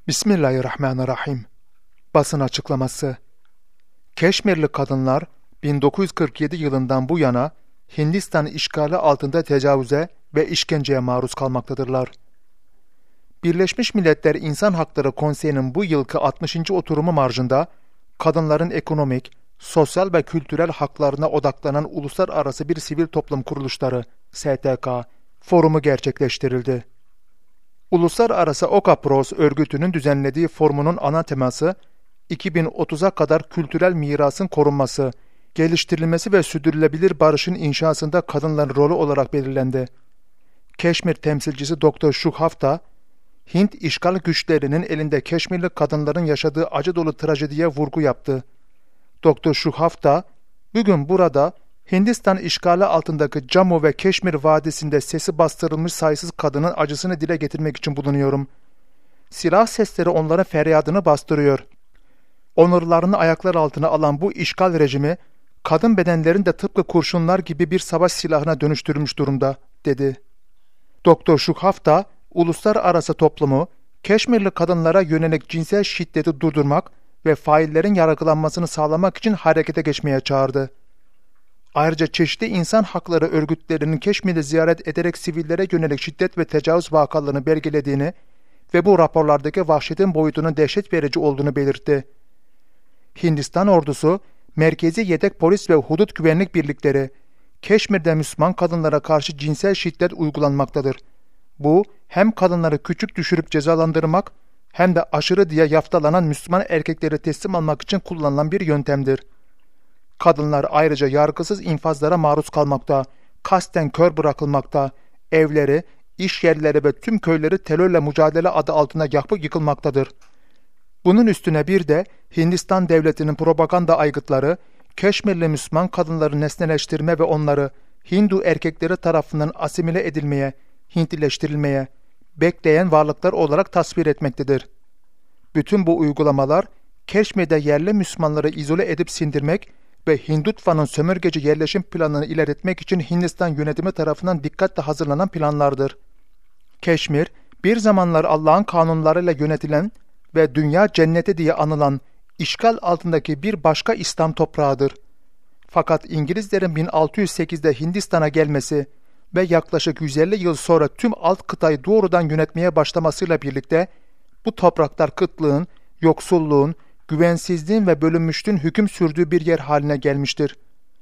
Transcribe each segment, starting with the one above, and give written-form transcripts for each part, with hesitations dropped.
Bismillahirrahmanirrahim. Basın açıklaması. Keşmirli kadınlar 1947 yılından bu yana Hindistan işgali altında tecavüze ve işkenceye maruz kalmaktadırlar. Birleşmiş Milletler İnsan Hakları Konseyi'nin bu yılki 60. oturumu marjında kadınların ekonomik, sosyal ve kültürel haklarına odaklanan uluslararası bir sivil toplum kuruluşları STK forumu gerçekleştirildi. Uluslararası OKAPROS örgütünün düzenlediği forumun ana teması, 2030'a kadar kültürel mirasın korunması, geliştirilmesi ve sürdürülebilir barışın inşasında kadınların rolü olarak belirlendi. Keşmir temsilcisi Dr. Şuhafta, Hint işgal güçlerinin elinde Keşmirli kadınların yaşadığı acı dolu trajediye vurgu yaptı. Dr. Şuhafta, bugün burada Hindistan işgali altındaki Cammu ve Keşmir Vadisi'nde sesi bastırılmış sayısız kadının acısını dile getirmek için bulunuyorum. Silah sesleri onların feryadını bastırıyor. Onurlarını ayaklar altına alan bu işgal rejimi, kadın bedenlerini de tıpkı kurşunlar gibi bir savaş silahına dönüştürmüş durumda, dedi. Dr. Şuhafta, uluslararası toplumu, Keşmirli kadınlara yönelik cinsel şiddeti durdurmak ve faillerin yargılanmasını sağlamak için harekete geçmeye çağırdı. Ayrıca çeşitli insan hakları örgütlerinin Keşmir'i ziyaret ederek sivillere yönelik şiddet ve tecavüz vakalarını belgelediğini ve bu raporlardaki vahşetin boyutunun dehşet verici olduğunu belirtti. Hindistan ordusu, merkezi yedek polis ve hudut güvenlik birlikleri, Keşmir'de Müslüman kadınlara karşı cinsel şiddet uygulanmaktadır. Bu, hem kadınları küçük düşürüp cezalandırmak, hem de aşırı diye yaftalanan Müslüman erkekleri teslim almak için kullanılan bir yöntemdir. Kadınlar ayrıca yargısız infazlara maruz kalmakta, kasten kör bırakılmakta, evleri, iş yerleri ve tüm köyleri terörle mücadele adı altında yakıp yıkılmaktadır. Bunun üstüne bir de Hindistan devletinin propaganda aygıtları, Keşmirli Müslüman kadınları nesneleştirme ve onları Hindu erkekleri tarafından asimile edilmeye, Hintlileştirilmeye, bekleyen varlıklar olarak tasvir etmektedir. Bütün bu uygulamalar, Keşmir'de yerli Müslümanları izole edip sindirmek ve Hindutva'nın sömürgeci yerleşim planını ilerletmek için Hindistan yönetimi tarafından dikkatle hazırlanan planlardır. Keşmir, bir zamanlar Allah'ın kanunlarıyla yönetilen ve dünya cenneti diye anılan işgal altındaki bir başka İslam toprağıdır. Fakat İngilizlerin 1608'de Hindistan'a gelmesi ve yaklaşık 150 yıl sonra tüm alt kıtayı doğrudan yönetmeye başlamasıyla birlikte bu topraklar kıtlığın, yoksulluğun, güvensizliğin ve bölünmüşlüğün hüküm sürdüğü bir yer haline gelmiştir.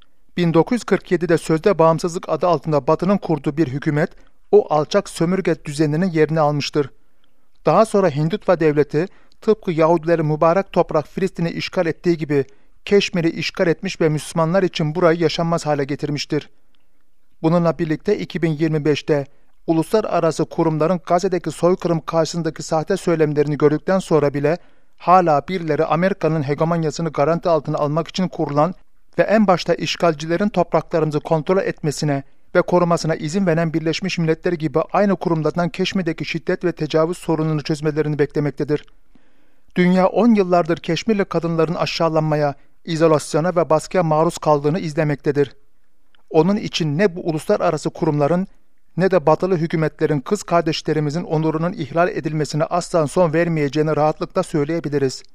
1947'de sözde bağımsızlık adı altında Batı'nın kurduğu bir hükümet, o alçak sömürge düzeninin yerini almıştır. Daha sonra Hindutva devleti, tıpkı Yahudilerin mübarek toprak Filistin'i işgal ettiği gibi Keşmir'i işgal etmiş ve Müslümanlar için burayı yaşanmaz hale getirmiştir. Bununla birlikte 2025'te uluslararası kurumların Gazze'deki soykırım karşısındaki sahte söylemlerini gördükten sonra bile hala birileri Amerika'nın hegemonyasını garanti altına almak için kurulan ve en başta işgalcilerin topraklarımızı kontrol etmesine ve korumasına izin veren Birleşmiş Milletler gibi aynı kurumlardan Keşmir'deki şiddet ve tecavüz sorununu çözmelerini beklemektedir. Dünya 10 yıllardır Keşmirli kadınların aşağılanmaya, izolasyona ve baskıya maruz kaldığını izlemektedir. Onun için ne bu uluslararası kurumların ne de batılı hükümetlerin kız kardeşlerimizin onurunun ihlal edilmesine asla son vermeyeceğini rahatlıkla söyleyebiliriz.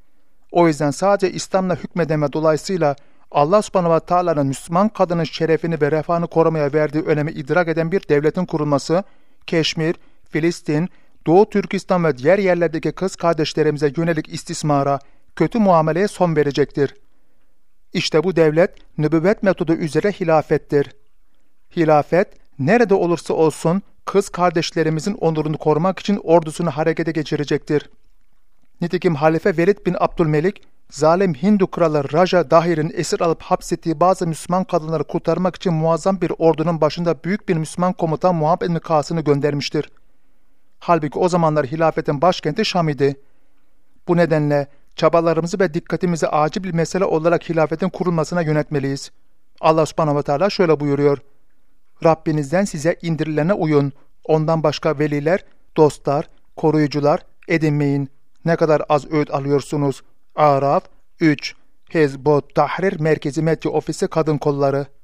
O yüzden sadece İslam'la hükmedeme dolayısıyla Allah subhanahu ve teala'nın Müslüman kadının şerefini ve refahını korumaya verdiği önemi idrak eden bir devletin kurulması, Keşmir, Filistin, Doğu Türkistan ve diğer yerlerdeki kız kardeşlerimize yönelik istismara, kötü muameleye son verecektir. İşte bu devlet, nübüvvet metodu üzere hilafettir. Hilafet, nerede olursa olsun kız kardeşlerimizin onurunu korumak için ordusunu harekete geçirecektir. Nitekim Halife Velid bin Abdülmelik, zalim Hindu kralı Raja Dahir'in esir alıp hapsettiği bazı Müslüman kadınları kurtarmak için muazzam bir ordunun başında büyük bir Müslüman komutan Muhammed bin Kasım'ı göndermiştir. Halbuki o zamanlar hilafetin başkenti Şam idi. Bu nedenle çabalarımızı ve dikkatimizi acil bir mesele olarak hilafetin kurulmasına yönetmeliyiz. Allah subhanahu ve teala şöyle buyuruyor: Rabbinizden size indirilene uyun. Ondan başka veliler, dostlar, koruyucular edinmeyin. Ne kadar az öğüt alıyorsunuz. Araf 3 Hezbot Tahrir Merkezi Medya Ofisi Kadın Kolları